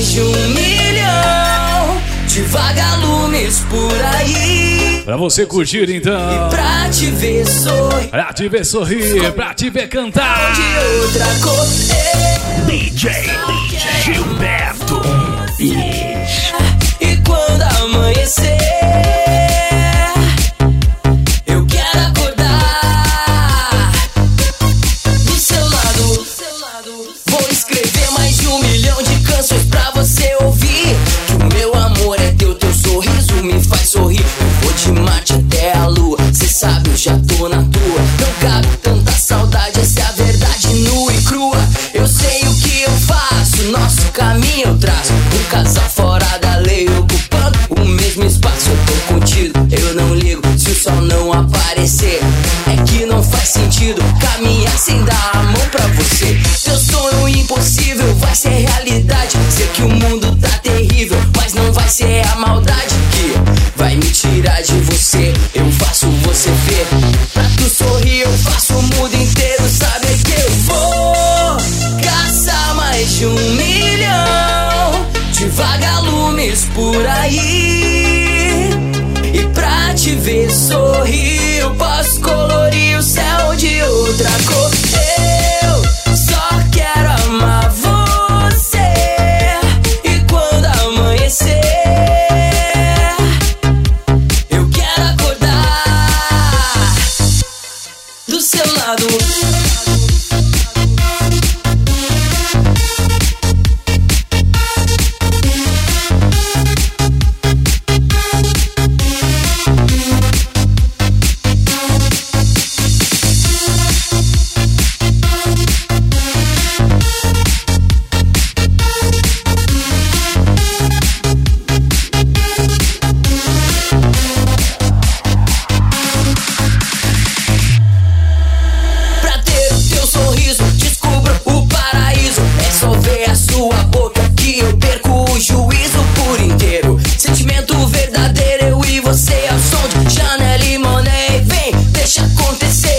mais de 1 milhão de vagalumes por aí. Pra você curtir então. E pra te ver sorrir. Pra te ver sorrir, pra te ver cantar. De outra cor. DJ Gilberto. E quando amanhecer, eu quero acordar do seu lado. Vou escrever mais de 1 milhão de canções pra você ouvir. Que o meu amor é teu sorriso me faz sorrir. Eu vou de Marte até a lua, cê sabe eu já tô na tua. Não cabe tanta saudade, essa é a verdade nua e crua. Eu sei o que eu faço, nosso caminho eu traço. Um casal fora da lei, ocupando o mesmo espaço. Eu tô contigo, eu não ligo se o sol não aparecer. É que não faz sentido caminhar sem dar a mão pra você. Teu sonho impossível vai ser realidade. Sei que o mundo tá terrível, mas não vai ser a maldade que vai me tirar de você. Eu faço você ver. Pra tu sorrir eu faço o mundo inteiro saber que eu vou caçar mais de 1 milhão de vagalumes por aí. E pra te ver sorrir eu posso colorir o céu de outra cor. Eu só quero amar você. E quando amanhecer, eu quero acordar do seu lado. Sentimento verdadeiro, eu e você ao som de Chanel e Monet. Vem, deixa acontecer.